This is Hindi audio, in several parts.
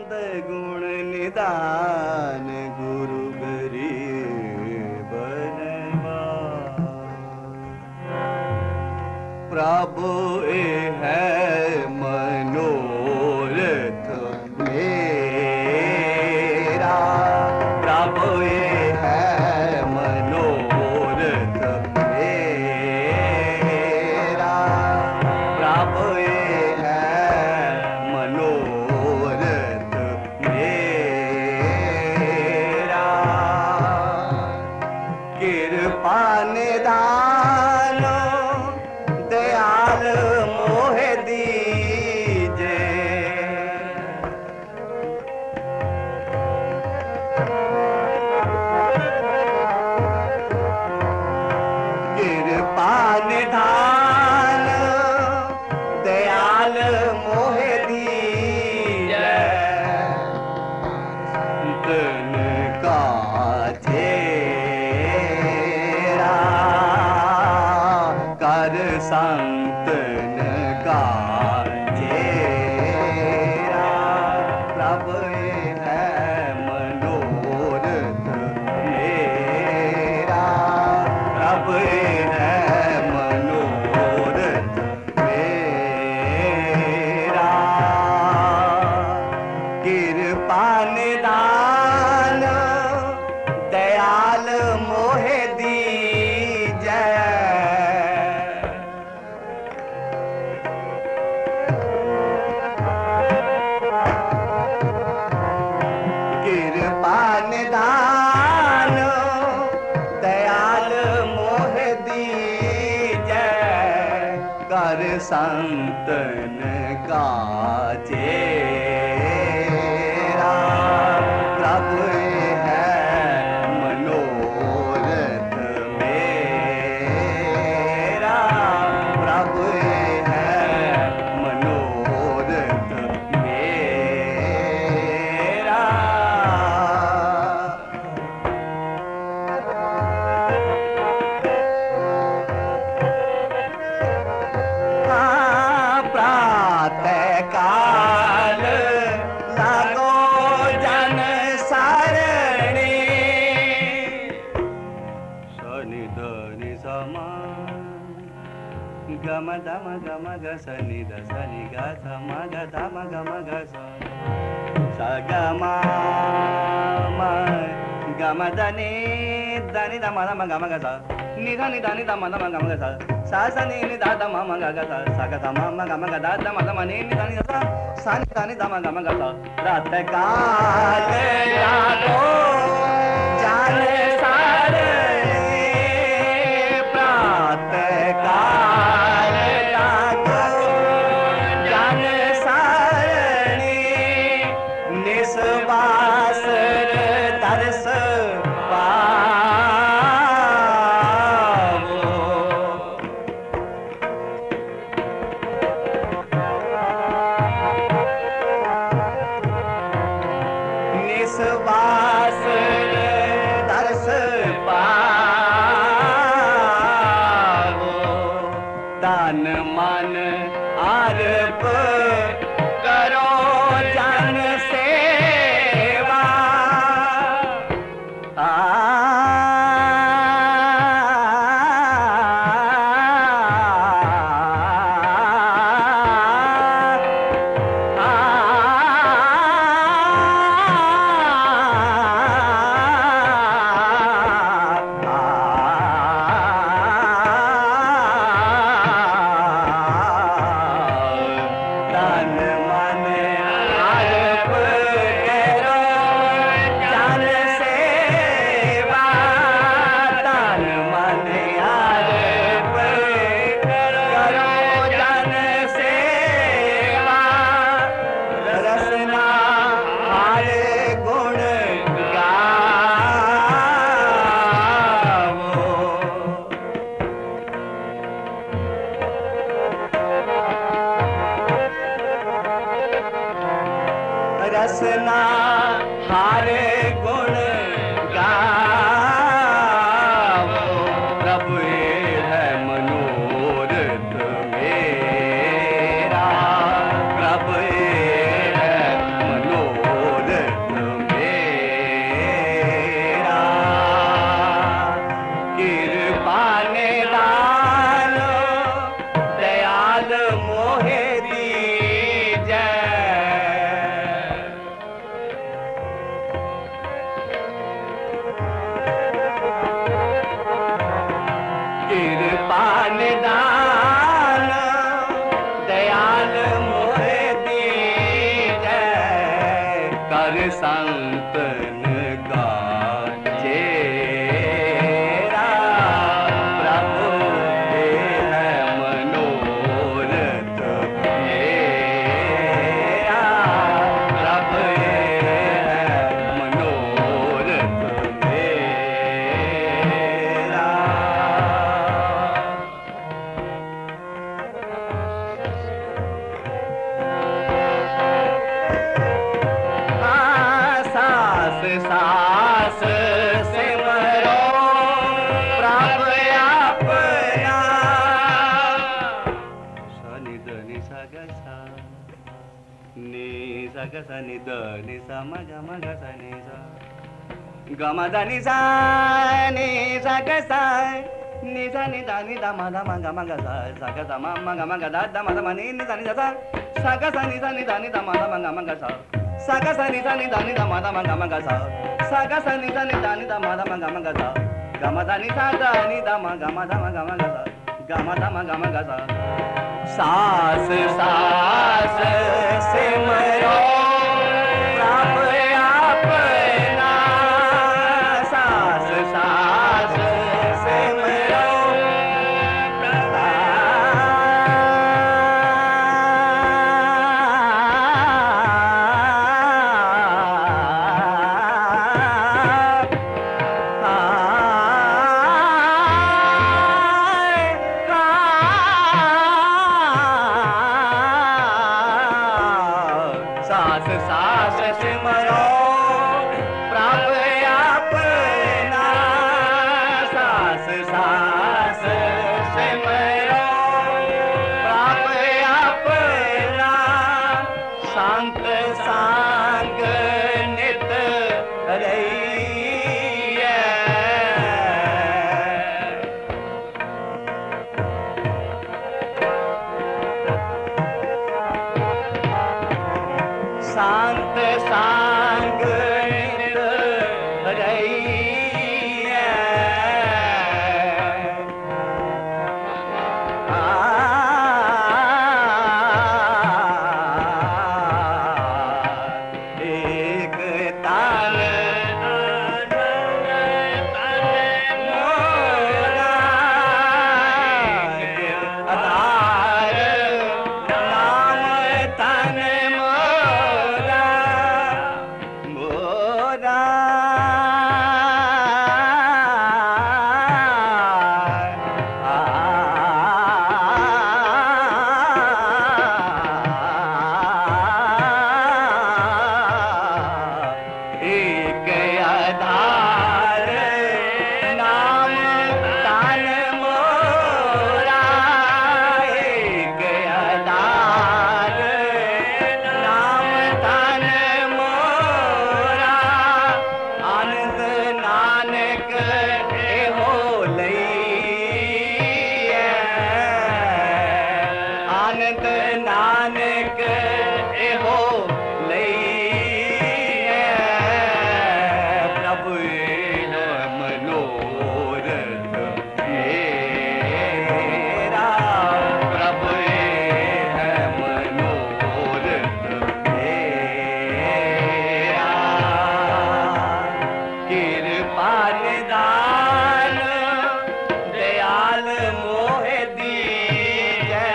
गुण निदान गुरु गरीब प्रभु ए है मनोरथ मेरा, प्रभु ए है मनोरथ मेरा, प्रभु ए है मनोरथ मेरा। कृपा निदान दयाल मोहे दीजे, कृपा निधान दयाल मोहे दीजे। संतन का चेरा कर संतन का चेरा, प्रभु है मनोरथ मेरा, प्रभु है मनोरथ मेरा। कृपा निदान दयाल मोहे दीजे, कृपा निदान दयाल मोहे दीजे। कर संतन का चेरा, प्रभु है मनोरथ मेरा, प्रभु है मनोरथ मेरा। प्रातः काल लागो जन सरणी, सनि धनि समा गम धम गम ग सनि ध सनि ग सम ग धम गम ग स स गम गम धनि धनि धम धम गम ग स नि धनि धनि धम धम गम ग स सा स नि नि ध धम म ग ग स स ग धम म गम ग ध धम धम नि नि धनि स सा नि धनि धम गम ग स। प्रातः काल लागो जान सरणी, प्रातः काल लागो जान सरणी, निस्वासर तरस पावो। निस्वासर तरस पावो। दान मन आरप करो जन सेवा, दान मन आरप करो जन सेवा, दान मन आरप करो जन सेवा। रसना हारे गुण गावो, रसना हारे गुण गावो। प्रभु है मनोरथ मेरा, प्रभु है मनोरथ कर संतन गाजे प्रभु ये है मनोरथ मेरा, प्रभु ये है मनोरथ मेरा। सास सास सिमरो प्रभु अपना, सनि ध नि सा ग सा नि सा ग सा नि ध नि सा म ग सा नि सा ग म ध नि सा ग सा नि सा नि ध नि ध म ध म ग सा सा ग सा म ग ध ध म ध म नि सा नि सा सा ग सा नि ध नि ध म ध म ग सा सा ग सा नि ध नि ध नि ध म ध म ग सा सा ग सा नि ध नि ध नि ध म ध म ग सा ग म ध नि सा ध नि ध म ग ध म सा ग म ध म ग सा। सास सास सिमरो प्रभु अपना, सास सास सिमरो सास सास सिमरो प्रभु अपना, सास सास सिमरो प्रभु अपना, संत संग नित रहिए, संत संग नित रहिए, एक तन मोरा आधार नाम तन मोरा, मोरा एक आधार नाम तन मोरा, एक आधार नाम तन मोरा, आनंद नानक हो लइए, आनंद नानक हो लइए, प्रभु ये मनोरथ मेरा, प्रभु ये है मनोरथ मेरा। कृपा निदान दयाल मोहे दीजै,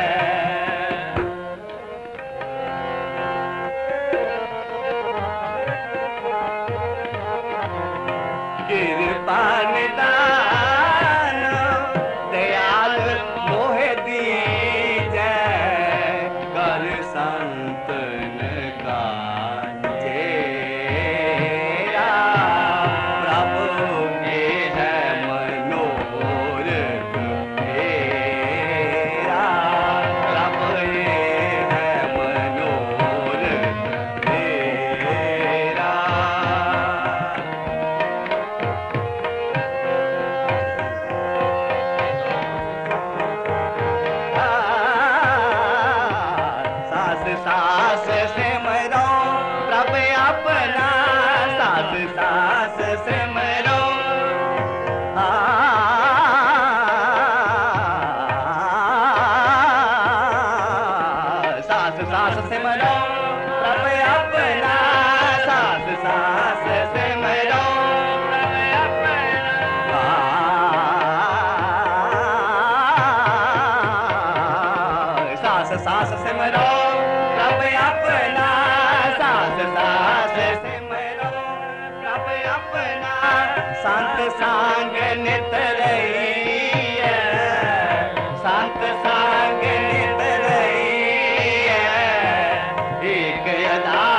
कृपा निदान दयाल मोहे दीजै, कर संतन काजेरा, प्रभु ये है मनोरथ मेरा, प्रभु ये है मनोरथ मेरा। सास सास सिमरो प्रभु अपना, सास सास सिमरो सास सास सिमरो प्रभु अपना, गदा